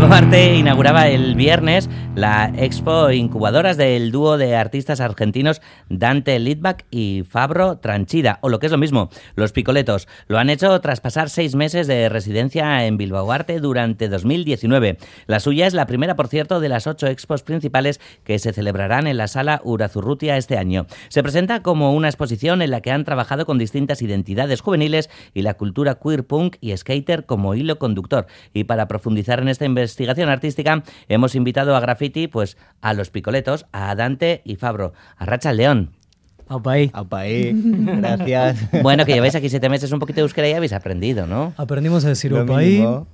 Bilbao Arte inauguraba el viernes la expo Incubadoras del dúo de artistas argentinos Dante Litvak y Fabro Tranchida, o lo que es lo mismo, Los Picoletos. Lo han hecho tras pasar 6 meses de residencia en Bilbao Arte durante 2019. La suya es la primera, por cierto, de las 8 expos principales que se celebrarán en la Sala Urazurrutia este año. Se presenta como una exposición en la que han trabajado con distintas identidades juveniles y la cultura queer, punk y skater como hilo conductor. Y para profundizar en esta investigación artística hemos invitado a Graffiti pues a Los Picoletos, a Dante y Fabro. Arratsaldeon. Aupaí. Gracias. Bueno, que lleváis aquí 7 meses, un poquito de euskera y habéis aprendido, ¿no? Aprendimos a decir Lo aupaí, mínimo.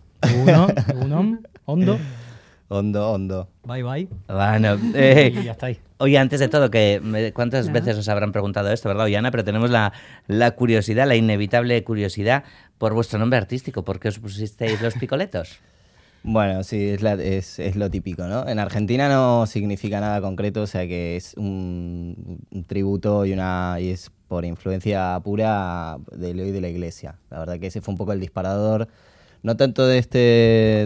ondo, Hondo. bye bye, Bueno, y ya está ahí. oye, antes de todo, ¿cuántas veces os habrán preguntado esto, verdad, Ollana? Pero tenemos la curiosidad, la inevitable curiosidad por vuestro nombre artístico. ¿Por qué os pusisteis Los Picoletos? Bueno, sí, es lo típico, ¿no? En Argentina no significa nada concreto, o sea que es un tributo y es por influencia pura de Leo y de la Iglesia. La verdad que ese fue un poco el disparador, no tanto de este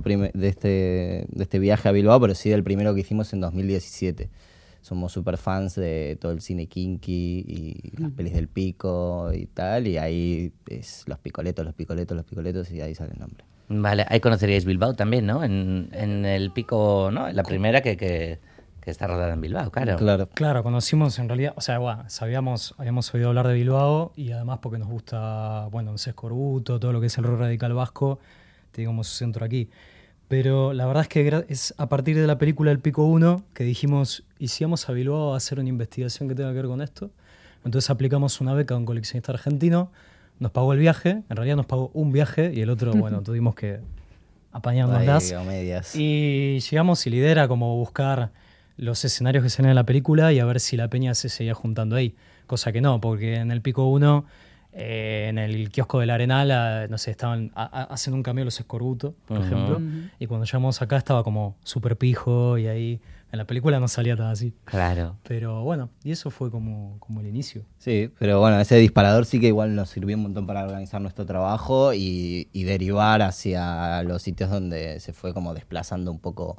viaje a Bilbao, pero sí del primero que hicimos en 2017. Somos súper fans de todo el cine kinky y las pelis del Pico y tal, y ahí es Los Picoletos, y de ahí sale el nombre. Vale, ahí conoceríais Bilbao también, ¿no? En el Pico, ¿no? En la primera que está rodada en Bilbao, claro. Claro, conocimos en realidad, o sea, bueno, habíamos oído hablar de Bilbao y además porque nos gusta, bueno, no sé, Escorbuto, todo lo que es el rock radical vasco, tenemos su centro aquí. Pero la verdad es que es a partir de la película El Pico 1 que dijimos, ¿y si vamos a Bilbao a hacer una investigación que tenga que ver con esto? Entonces aplicamos una beca a un coleccionista argentino, nos pagó el viaje, en realidad nos pagó un viaje y el otro, bueno, tuvimos que apañarnos Ahí, a medias. y llegamos y la idea era como buscar los escenarios que salen en la película y a ver si la peña se seguía juntando ahí, cosa que no, porque en El Pico 1 en el kiosco del Arenal, no sé, estaban haciendo un cameo los Escorbuto, por ejemplo, y cuando llegamos acá estaba como súper pijo y ahí en la película no salía tan así. Claro. Pero bueno, y eso fue como el inicio. Sí, pero bueno, ese disparador sí que igual nos sirvió un montón para organizar nuestro trabajo y derivar hacia los sitios donde se fue como desplazando un poco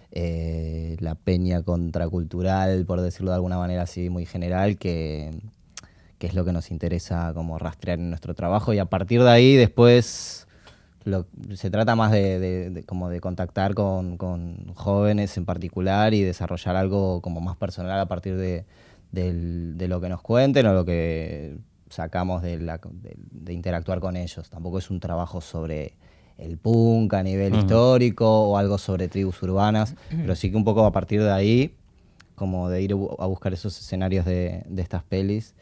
la peña contracultural, por decirlo de alguna manera así muy general, que es lo que nos interesa como rastrear en nuestro trabajo, y a partir de ahí después se trata más como de contactar con jóvenes en particular y desarrollar algo como más personal a partir de lo que nos cuenten o lo que sacamos de interactuar con ellos. Tampoco es un trabajo sobre el punk a nivel histórico o algo sobre tribus urbanas, pero sí que un poco a partir de ahí, como de ir a buscar esos escenarios de estas pelis,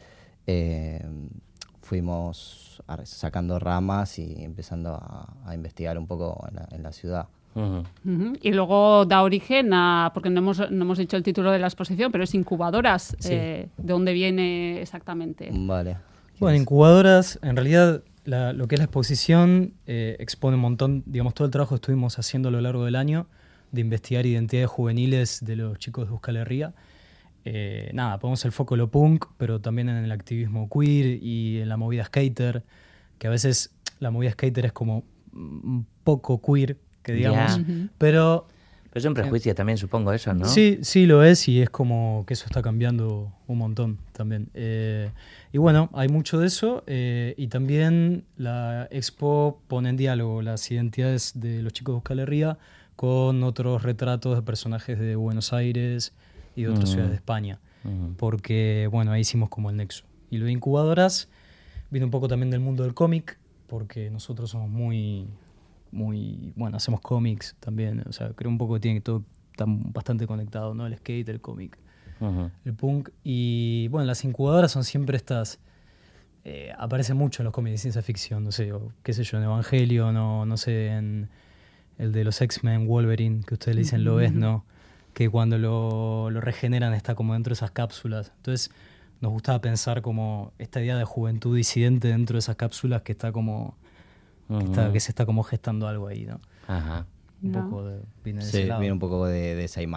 fuimos sacando ramas y empezando a investigar un poco en la ciudad. Y luego da origen a, porque no hemos dicho el título de la exposición, pero es Incubadoras. Sí. ¿De dónde viene exactamente? Vale. Bueno, Incubadoras, en realidad lo que es la exposición expone un montón, digamos, todo el trabajo que estuvimos haciendo a lo largo del año de investigar identidades juveniles de los chicos de Euskal Herria. Ponemos el foco en lo punk, pero también en el activismo queer y en la movida skater, que a veces la movida skater es como un poco queer, que digamos, pero es un prejuicio también, supongo, eso, ¿no? Sí, lo es, y es como que eso está cambiando un montón también. Y bueno, hay mucho de eso, y también la expo pone en diálogo las identidades de los chicos de Euskal Herria con otros retratos de personajes de Buenos Aires y de otras ciudades de España, porque bueno, ahí hicimos como el nexo. Y lo de Incubadoras viene un poco también del mundo del cómic, porque nosotros somos muy, bueno, hacemos cómics también, o sea, creo un poco que tiene todo tan bastante conectado, ¿no? El skate, el cómic, el punk, y bueno, las incubadoras son siempre estas, aparecen mucho en los cómics de ciencia ficción, no sé, o qué sé yo, en Evangelion, no sé, en el de los X-Men, Wolverine, que ustedes le dicen lo es, ¿no? Que cuando lo regeneran está como dentro de esas cápsulas. Entonces nos gustaba pensar como esta idea de juventud disidente dentro de esas cápsulas que está como que se está como gestando algo ahí, ¿no? Ajá. Un poco viene de Sí, ese lado. viene un poco de esa imagen.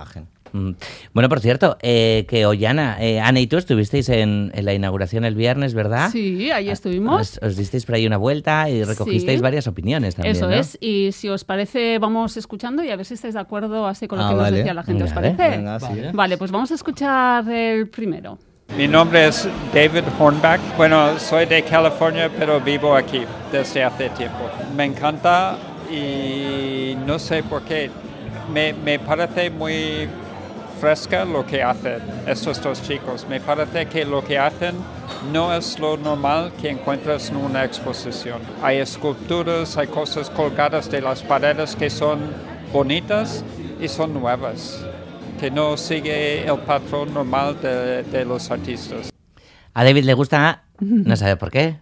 Bueno, por cierto, que Ollana, Ana y tú estuvisteis en la inauguración el viernes, ¿verdad? Sí, ahí estuvimos. Os disteis por ahí una vuelta y recogisteis varias opiniones también, Eso ¿no? es, y si os parece, vamos escuchando y a ver si estáis de acuerdo así con lo que nos vale. decía la gente, ¿os Vale. parece? Venga, sí. Vale, pues vamos a escuchar el primero. Mi nombre es David Hornback. Bueno, soy de California, pero vivo aquí desde hace tiempo. Me encanta y no sé por qué. Me parece muy fresca lo que hacen estos dos chicos. Me parece que lo que hacen no es lo normal que encuentras en una exposición. Hay esculturas, hay cosas colgadas de las paredes que son bonitas y son nuevas, que no sigue el patrón normal de los artistas. A David le gusta, no sabe por qué,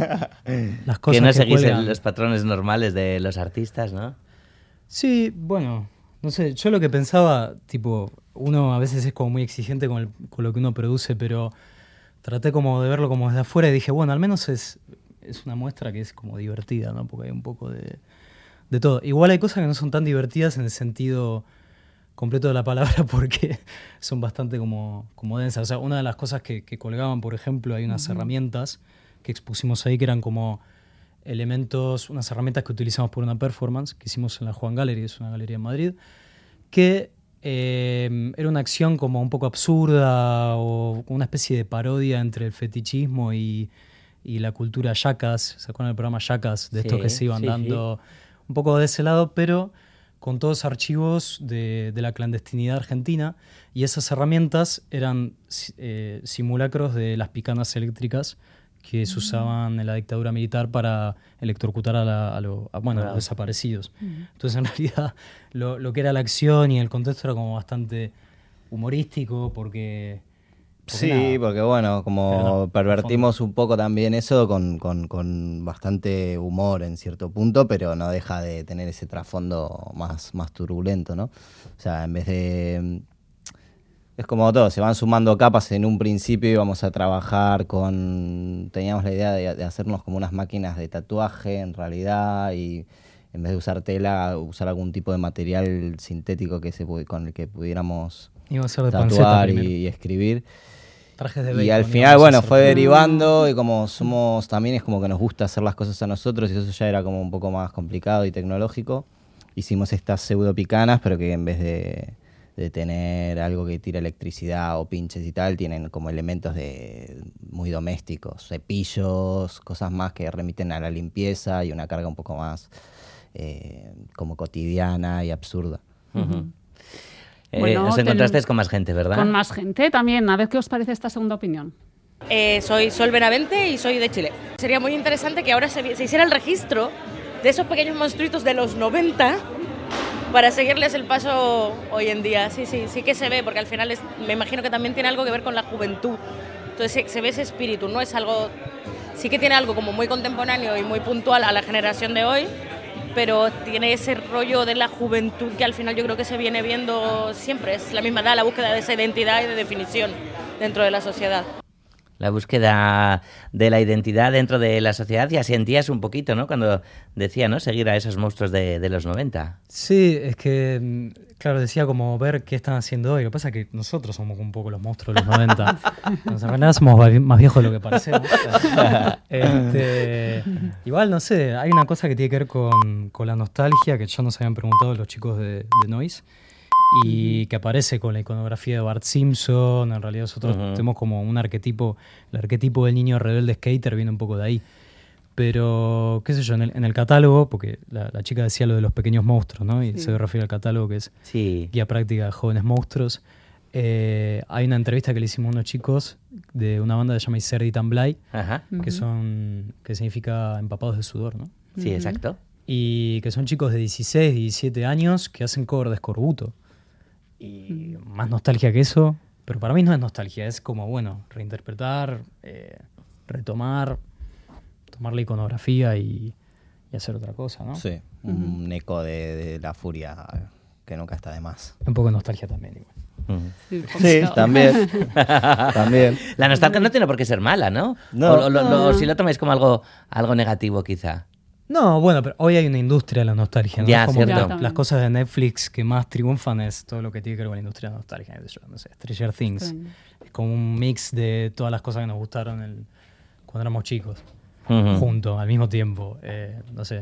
Las cosas que no que seguís cuelgan. los patrones normales de los artistas, ¿no? Sí, bueno, no sé, yo lo que pensaba, tipo, uno a veces es como muy exigente con lo que uno produce, pero traté como de verlo como desde afuera y dije, bueno, al menos es una muestra que es como divertida, ¿no? Porque hay un poco de todo. Igual hay cosas que no son tan divertidas en el sentido completo de la palabra porque son bastante como densas. O sea, una de las cosas que colgaban, por ejemplo, hay unas herramientas que expusimos ahí que eran como elementos, unas herramientas que utilizamos por una performance que hicimos en la Juan Gallery, es una galería en Madrid, que era una acción como un poco absurda o una especie de parodia entre el fetichismo y la cultura yacas. ¿Se acuerdan del programa Yacas? De estos que se iban dando un poco de ese lado, pero con todos archivos de la clandestinidad argentina, y esas herramientas eran simulacros de las picanas eléctricas que se usaban en la dictadura militar para electrocutar a los desaparecidos. Entonces, en realidad, lo que era la acción y el contexto era como bastante humorístico, porque Sí, nada, porque bueno, como pero no, pervertimos un poco también eso con bastante humor en cierto punto, pero no deja de tener ese trasfondo más turbulento, ¿no? O sea, en vez de... Es como todo, se van sumando capas. En un principio íbamos a trabajar teníamos la idea de hacernos como unas máquinas de tatuaje en realidad, y en vez de usar tela, usar algún tipo de material sintético con el que pudiéramos iba a ser de panceta tatuar primero. y escribir. Trajes de Y bacon, al íbamos final, a bueno, hacer fue todo. derivando, y como somos, también es como que nos gusta hacer las cosas a nosotros, y eso ya era como un poco más complicado y tecnológico. Hicimos estas pseudo picanas, pero que en vez de tener algo que tira electricidad o pinches y tal, tienen como elementos muy domésticos, cepillos, cosas más que remiten a la limpieza y una carga un poco más como cotidiana y absurda. Bueno, os encontrasteis con más gente, ¿verdad? Con más gente también. A ver qué os parece esta segunda opinión. Soy Sol Benavente y soy de Chile. Sería muy interesante que ahora se hiciera el registro de esos pequeños monstruitos de los 90 para seguirles el paso hoy en día. Sí que se ve, porque al final me imagino que también tiene algo que ver con la juventud. Entonces se ve ese espíritu, no es algo... Sí que tiene algo como muy contemporáneo y muy puntual a la generación de hoy, pero tiene ese rollo de la juventud que al final yo creo que se viene viendo siempre. Es la misma edad, la búsqueda de esa identidad y de definición dentro de la sociedad. La búsqueda de la identidad dentro de la sociedad, y asentías un poquito, ¿no? Cuando decía, ¿no? Seguir a esos monstruos de los 90. Sí, es que, claro, decía como ver qué están haciendo hoy. Lo que pasa es que nosotros somos un poco los monstruos de los 90. En realidad somos más viejos de lo que parecemos. Igual, no sé, hay una cosa que tiene que ver con la nostalgia, que ya nos habían preguntado los chicos de Noise, y que aparece con la iconografía de Bart Simpson. En realidad nosotros tenemos como un arquetipo, el arquetipo del niño rebelde skater viene un poco de ahí. Pero, qué sé yo, en el catálogo, porque la chica decía lo de los pequeños monstruos, ¿no? Y se refiere al catálogo que es Guía Práctica de Jóvenes Monstruos. Hay una entrevista que le hicimos a unos chicos de una banda que se llama Iserdi Tamblay, que significa empapados de sudor, ¿no? Sí, exacto. Y que son chicos de 16, 17 años que hacen cover de Escorbuto. Y más nostalgia que eso, pero para mí no es nostalgia, es como, bueno, reinterpretar, retomar, tomar la iconografía y hacer otra cosa, ¿no? Sí, un eco de la furia que nunca está de más. Un poco de nostalgia también, igual. Sí, también. También. La nostalgia no tiene por qué ser mala, ¿no? No. O si lo tomáis como algo negativo, quizá. No, bueno, pero hoy hay una industria de la nostalgia, ¿no? Ya, Es como cierto. que las cosas de Netflix que más triunfan es todo lo que tiene que ver con la industria de la nostalgia. No sé, Stranger Things. Sí. Es como un mix de todas las cosas que nos gustaron cuando éramos chicos, Ujú. juntos, al mismo tiempo. No sé.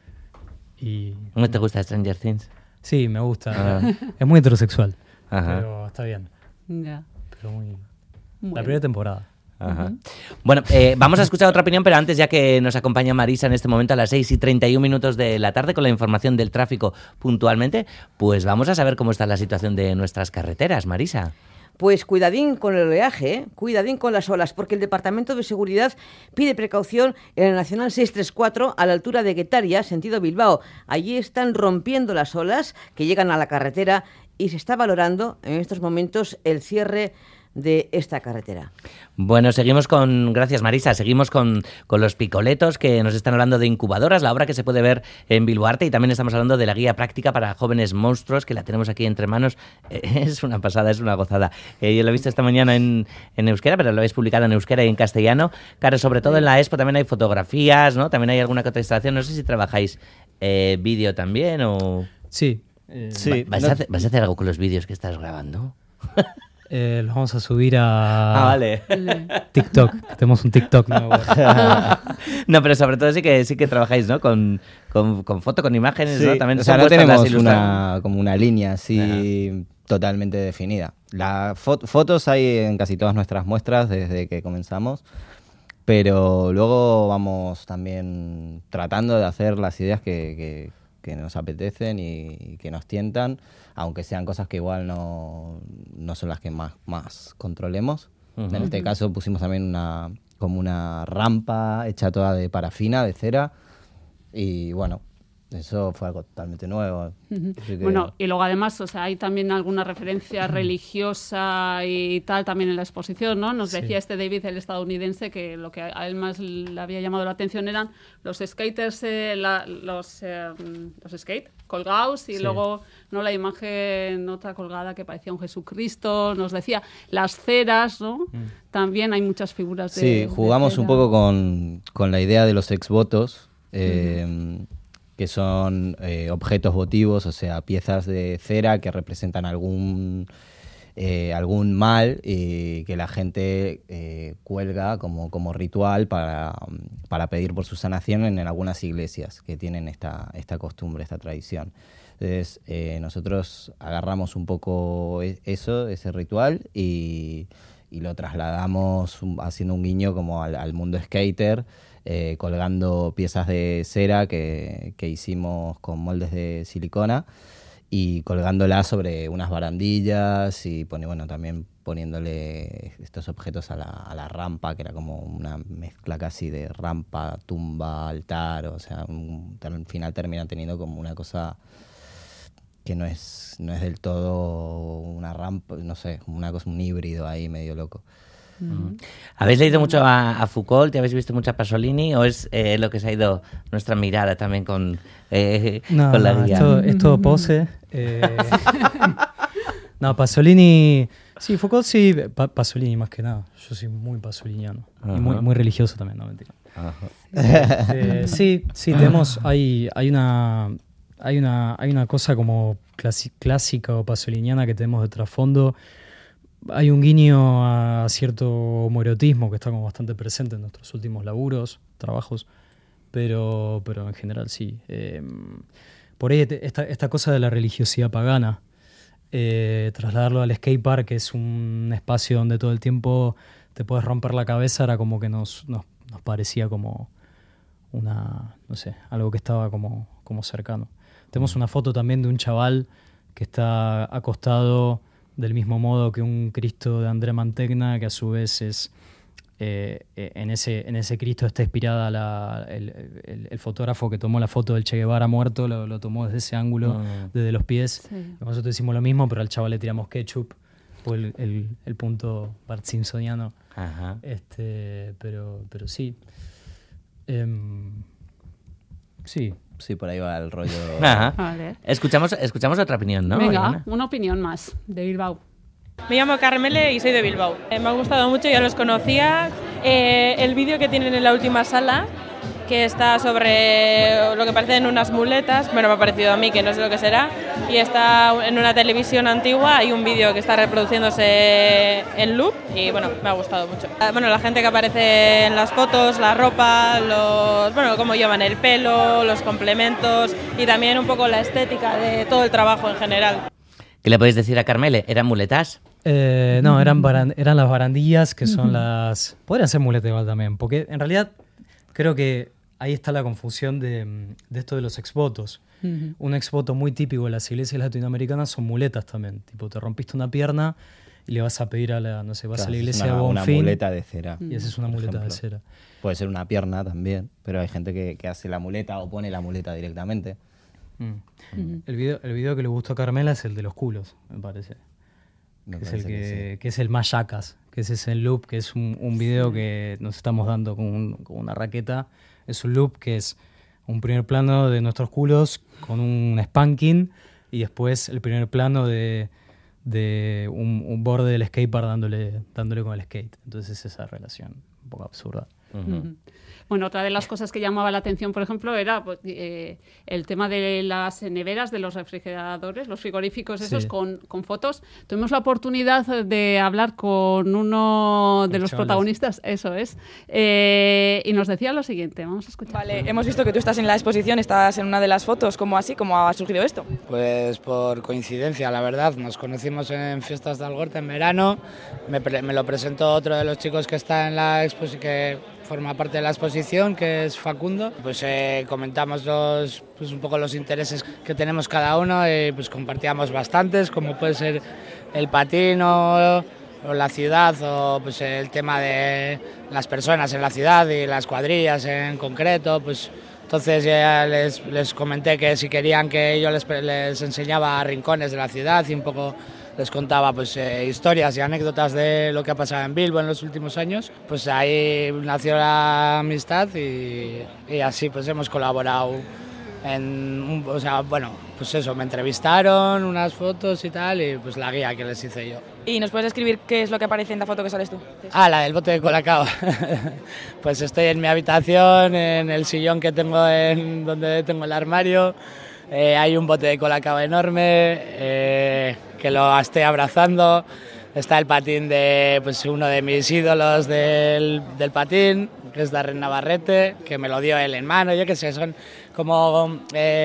Y ¿No te gusta Stranger Things? sí, me gusta. Ah. Es muy heterosexual, Ajá. pero está bien. Ya. Pero muy... Bueno. La primera temporada. Ajá. Bueno, vamos a escuchar otra opinión, pero antes, ya que nos acompaña Marisa en este momento a las 6:31 de la tarde con la información del tráfico puntualmente, pues vamos a saber cómo está la situación de nuestras carreteras, Marisa. Pues cuidadín con el oleaje, cuidadín con las olas, porque el Departamento de Seguridad pide precaución en la Nacional 634 a la altura de Guetaria, sentido Bilbao. Allí están rompiendo las olas que llegan a la carretera y se está valorando en estos momentos el cierre de esta carretera. Bueno, gracias Marisa, seguimos con los picoletos que nos están hablando de incubadoras, la obra que se puede ver en Bilbo Arte, y también estamos hablando de la guía práctica para jóvenes monstruos, que la tenemos aquí entre manos. Es una pasada, es una gozada. Yo lo he visto esta mañana en euskera, pero lo habéis publicado en euskera y en castellano. Claro, sobre todo en la Expo también hay fotografías, ¿no? También hay alguna que otra instalación. No sé si trabajáis vídeo también o... Sí. Sí, ¿Vas a hacer algo con los vídeos que estás grabando? Los vamos a subir a Vale. TikTok. Tenemos un TikTok nuevo. No, pero sobre todo sí que trabajáis, ¿no? Con foto, con imágenes, Sí, ¿no? También o sea, son no vuestras las tenemos ilustraciones. como una línea así totalmente definida. Fotos hay en casi todas nuestras muestras desde que comenzamos, pero luego vamos también tratando de hacer las ideas que nos apetecen y que nos tientan, aunque sean cosas que igual no son las que más controlemos. En este caso pusimos también como una rampa hecha toda de parafina, de cera, y bueno, eso fue algo totalmente nuevo. Así que- Bueno, y luego además, o sea, hay también alguna referencia religiosa y tal también en la exposición, ¿no? Nos decía David, el estadounidense, que lo que a él más le había llamado la atención eran los skaters, los skate colgados, y luego no la imagen otra colgada que parecía un Jesucristo. Nos decía las ceras, ¿no? También hay muchas figuras de Sí, jugamos un cera. poco con la idea de los exvotos, que son objetos votivos, o sea, piezas de cera que representan algún mal y que la gente cuelga como ritual para pedir por su sanación en algunas iglesias que tienen esta costumbre, esta tradición. Entonces, nosotros agarramos un poco ese ritual y lo trasladamos haciendo un guiño como al mundo skater, colgando piezas de cera que hicimos con moldes de silicona y colgándolas sobre unas barandillas y también poniéndole estos objetos a la rampa, que era como una mezcla casi de rampa, tumba, altar, o sea, al final termina teniendo como una cosa que no es del todo una rampa, no sé, una cosa, un híbrido ahí medio loco. ¿Habéis leído mucho a Foucault y habéis visto mucho a Pasolini, o es lo que se ha ido nuestra mirada también con la guía? Es todo pose. No, Pasolini... Sí, Foucault sí, Pasolini más que nada. Yo soy muy pasoliniano. Y muy religioso también, no mentira. Sí, tenemos... Hay una cosa como clásica o pasoliniana que tenemos de trasfondo. Hay un guiño a cierto homoerotismo que está como bastante presente en nuestros últimos laburos, trabajos, pero en general sí. Por ahí esta cosa de la religiosidad pagana, trasladarlo al skatepark, que es un espacio donde todo el tiempo te puedes romper la cabeza, era como que nos parecía como no sé, algo que estaba como cercano. Tenemos una foto también de un chaval que está acostado del mismo modo que un Cristo de André Mantegna, que a su vez es en ese Cristo está inspirada el fotógrafo que tomó la foto del Che Guevara muerto, lo tomó desde ese ángulo, desde los pies. Sí. Nosotros hicimos lo mismo, pero al chaval le tiramos ketchup, fue el punto Bart Simpsoniano. Ajá. Pero sí. Sí. Sí, por ahí va el rollo. Ajá. Vale. Escuchamos otra opinión, ¿no? Venga, Elena? una opinión más de Bilbao. Me llamo Carmele y soy de Bilbao. Me ha gustado mucho, ya los conocía. El vídeo que tienen en la última sala que está sobre lo que parecen unas muletas, bueno, me ha parecido a mí, que no sé lo que será, y está en una televisión antigua, hay un vídeo que está reproduciéndose en loop y bueno, me ha gustado mucho. Bueno, la gente que aparece en las fotos, la ropa, bueno, cómo llevan el pelo, los complementos y también un poco la estética de todo el trabajo en general. ¿Qué le podéis decir a Carmele? ¿Eran muletas? No, eran las barandillas, que son las... Podrían ser muletas igual también, porque en realidad creo que ahí está la confusión de esto de los exvotos. Un exvoto muy típico de las iglesias latinoamericanas son muletas también. Tipo, te rompiste una pierna y le vas a pedir a la, no sé, vas a la iglesia de Bonfim. Una muleta de cera. Y esa es una muleta de cera. Puede ser una pierna también, pero hay gente que hace la muleta o pone la muleta directamente. El video que le gustó a Carmela es el de los culos, me parece. Que es el más yacas, que es ese loop, que es un video que nos estamos dando con una raqueta. Es un loop que es un primer plano de nuestros culos con un spanking y después el primer plano de un borde del skatepark dándole con el skate. Entonces es esa relación un poco absurda. Bueno, otra de las cosas que llamaba la atención, por ejemplo, era pues, el tema de las neveras, de los refrigeradores, los frigoríficos esos, con fotos. Tuvimos la oportunidad de hablar con uno de los protagonistas, eso es, y nos decía lo siguiente, vamos a escuchar. Vale, hemos visto que tú estás en la exposición, estás en una de las fotos, ¿cómo ha surgido esto? Pues por coincidencia, la verdad, nos conocimos en Fiestas de Algorta en verano, me lo presentó otro de los chicos que está en la exposición, que forma parte de la exposición, que es Facundo. Pues comentamos pues un poco los intereses que tenemos cada uno y pues compartíamos bastantes, como puede ser el patín o la ciudad, o pues el tema de las personas en la ciudad y las cuadrillas en concreto. Pues entonces ya les comenté que si querían que yo les enseñaba rincones de la ciudad y un poco les contaba pues historias y anécdotas de lo que ha pasado en Bilbo en los últimos años. Pues ahí nació la amistad y así pues hemos colaborado o sea, bueno, pues eso, me entrevistaron, unas fotos y tal, y pues la guía que les hice yo. ¿Y nos puedes describir qué es lo que aparece en la foto que sales tú? Ah, la del bote de Colacao. Pues estoy en mi habitación, en el sillón que tengo donde tengo el armario. Hay un bote de Colacao enorme que lo estoy abrazando. Está el patín de pues uno de mis ídolos del patín, que es Darren Navarrete, que me lo dio él en mano. Yo qué sé, son como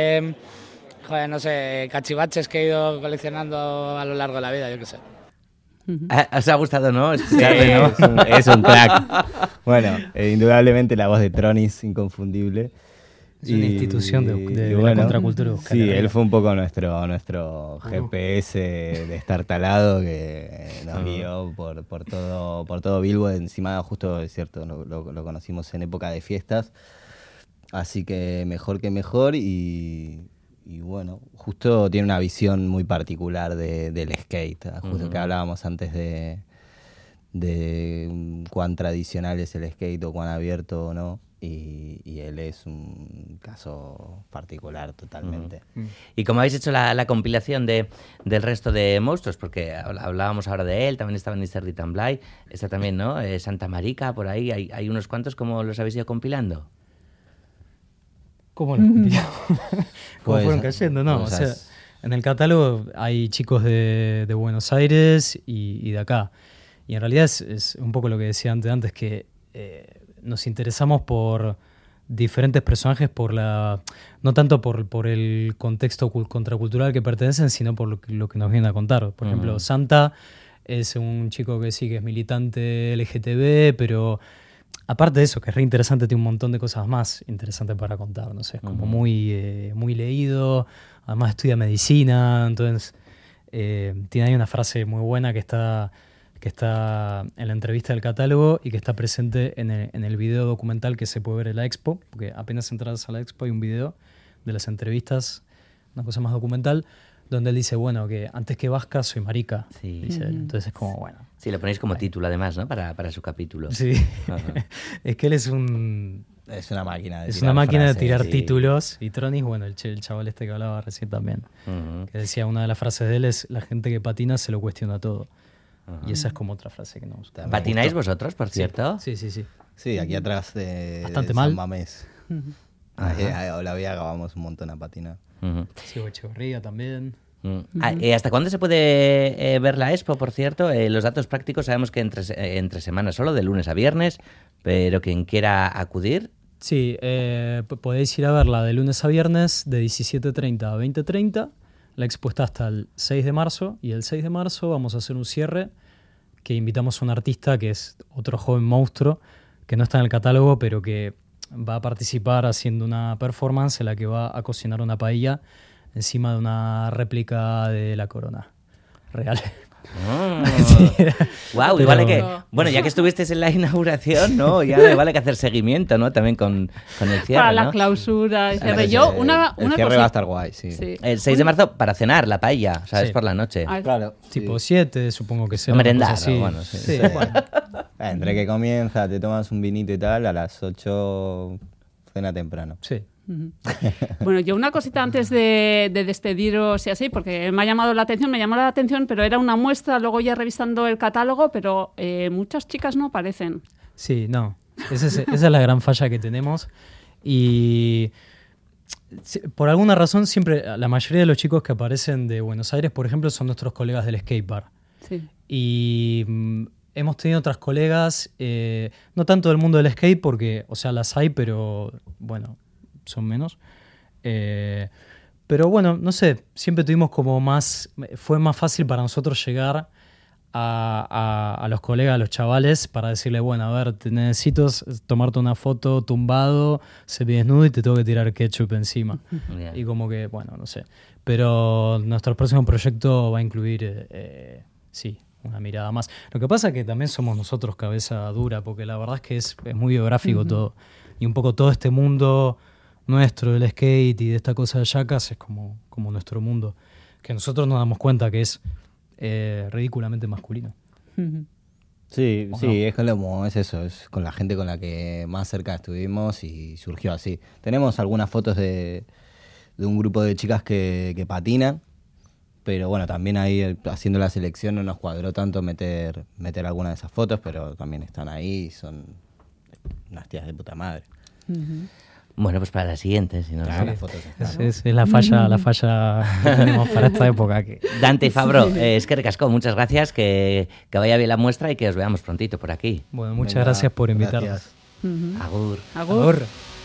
no sé, cachivaches que he ido coleccionando a lo largo de la vida, yo qué sé. ¿Os ha gustado, no? Escucharle, ¿no? Es un crack. Bueno, indudablemente la voz de Tronis, inconfundible. Es una institución de la contracultura. Sí, él fue un poco nuestro GPS de estar talado, que nos guió por todo Bilbo. Encima, justo, es cierto, lo conocimos en época de fiestas. Así que mejor que mejor y bueno, justo tiene una visión muy particular del skate. Justo que hablábamos antes de cuán tradicional es el skate o cuán abierto o no. Y él es un caso particular totalmente. ¿Y cómo habéis hecho la compilación del resto de monstruos? Porque hablábamos ahora de él, también estaba Mr. Ritamblay, está también, ¿no? Santa Marica, por ahí, hay unos cuantos. ¿Cómo los habéis ido compilando? ¿Cómo los compilamos? ¿Cómo fueron cayendo? No, o sea, en el catálogo hay chicos de Buenos Aires y de acá. Y en realidad es un poco lo que decía antes, que nos interesamos por diferentes personajes, no tanto por el contexto contracultural que pertenecen, sino por lo que nos vienen a contar. Por ejemplo, Santa es un chico que sí que es militante LGTB, pero aparte de eso, que es re interesante, tiene un montón de cosas más interesantes para contar. No sé, es como muy leído, además estudia medicina, entonces tiene ahí una frase muy buena que está en la entrevista del catálogo y que está presente en el video documental que se puede ver en la expo, porque apenas entras a la expo hay un video de las entrevistas, una cosa más documental, donde él dice, bueno, que antes que vasca soy marica. Sí. Dice él. Entonces es como, bueno. Sí, lo ponéis como título además, ¿no? Para su capítulo. Sí. Es que él es una máquina de tirar títulos. Y Tronis, bueno, el chaval este que hablaba recién también, que decía, una de las frases de él es, la gente que patina se lo cuestiona todo. Y esa es como otra frase que nos gusta. ¿Patináis vosotros, por cierto? Sí. Sí, aquí atrás de bastante San mal. Mamés. A la Viaga vamos un montón a patinar. Sí, Echeverría también. ¿Hasta cuándo se puede ver la expo, por cierto? Los datos prácticos sabemos que entre semanas solo, de lunes a viernes, pero quien quiera acudir... Sí, podéis ir a verla de lunes a viernes de 17:30 a 20:30. La expo está hasta el 6 de marzo y el 6 de marzo vamos a hacer un cierre que invitamos a un artista que es otro joven monstruo que no está en el catálogo, pero que va a participar haciendo una performance en la que va a cocinar una paella encima de una réplica de la corona real. Wow, Pero... vale que, bueno, ya que estuviste en la inauguración, ¿no? Ya vale que hacer seguimiento, ¿no? También con el cierre, para la ¿no? clausura, el cierre. El cierre va a estar guay, sí. El 6 de marzo para cenar la paella, ¿sabes? Sí. Por la noche. Claro. Tipo 7, supongo que será. Merendar, así. bueno, sí. Sí, bueno. Entre que comienza, te tomas un vinito y tal, a las 8 cena temprano. Sí. Bueno, yo una cosita antes de despediros y así, porque me llamó la atención, pero era una muestra, luego ya revisando el catálogo, pero muchas chicas no aparecen. Sí, no. Esa es la gran falla que tenemos. Y por alguna razón siempre, la mayoría de los chicos que aparecen de Buenos Aires, por ejemplo, son nuestros colegas del skatepark. Sí. Y hemos tenido otras colegas, no tanto del mundo del skate, porque, o sea, las hay, pero bueno, son menos. Pero bueno, no sé, siempre tuvimos como fue más fácil para nosotros llegar a los colegas, a los chavales, para decirle, bueno, a ver, te necesito tomarte una foto tumbado, semidesnudo y te tengo que tirar ketchup encima. Bien. Y como que, bueno, no sé. Pero nuestro próximo proyecto va a incluir, sí, una mirada más. Lo que pasa es que también somos nosotros cabeza dura, porque la verdad es que es muy biográfico todo. Y un poco todo este mundo nuestro del skate y de esta cosa de Jackass es como nuestro mundo, que nosotros nos damos cuenta que es ridículamente masculino. Sí, sí, es eso, es con la gente con la que más cerca estuvimos y surgió así. Tenemos algunas fotos de un grupo de chicas que patinan, pero bueno, también ahí haciendo la selección no nos cuadró tanto meter alguna de esas fotos, pero también están ahí y son unas tías de puta madre. Bueno, pues para la siguiente, si no. Claro, las fotos están. Es la falla que tenemos para esta época. Dante y Fabro, es que recascó, muchas gracias, que vaya bien la muestra y que os veamos prontito por aquí. Bueno, muchas gracias por invitarnos. Gracias. Agur. Agur.